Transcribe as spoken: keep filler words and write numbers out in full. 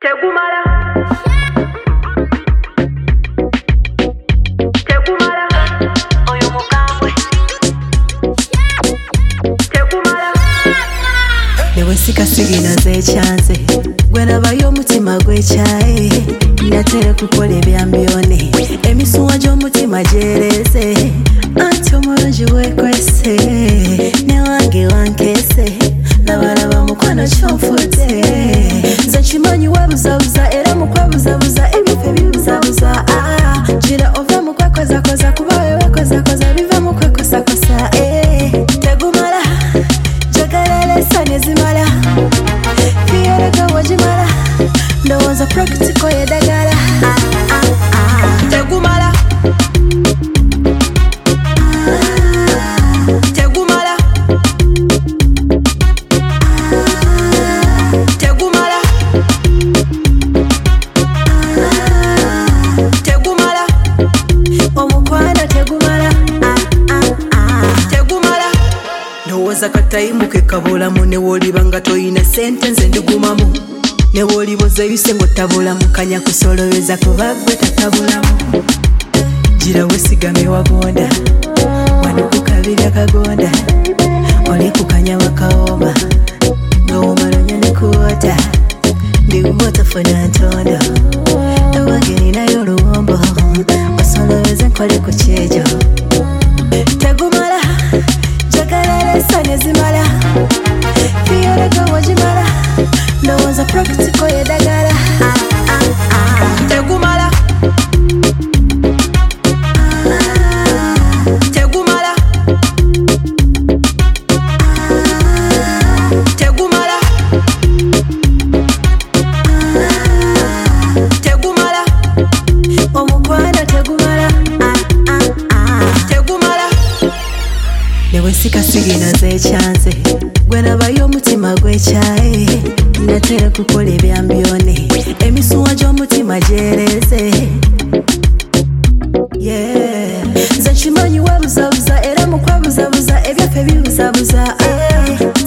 Tegumala. Tegumala. Oyo mukambwe. Tegumala. Newe sikasigina z'ekyanze gwe nabayo omutima gw'ekyaye natere kukola ebyambyone emisuwa gy'omutima gyereze anti omulungi weekwese newange wankese labalaba mukwano kyonfudde nze kimanyi webuzabuza era mukwebuzabuza ebife bibuzabuza gira ove mukwekozakoza kuba wewekozakoza biva mukwekosakosa tegumala jagala lesa nezimala fiyereka wagimala ndowooza practical yedagala tegumala tegumala tegumala tegumala omukwano tegumala tegumala ndowooza katayimuke kabulamu newooliba nga toyina sente nze ndigumamu newooliboza eyuse ng'ottabulamu kanya kusoloweza kuba gwe tatabulamu gira wesigame wagonda wano kukabirya kagonda oli kukanya wakawooma ng'owomalonya ne kuwota ndigumu tofuna ntondo ewange ninayo oluwombo osoloweze nkole ku kyejo tegumala jagala lesa nezimala fiyereka wagimala ndowooza practical yedagala tegumala tegumala tegumala tegumala omukwano tegumala tegumala newe sikasigina z'ekyanze gwe nabayo omutima gw'ekyaye natere kukola ebyambyone emisuwa gy'omutima gyereze nze kimanyi webuzabuza era mukwebuzabuza ebyaffe bibuzabuza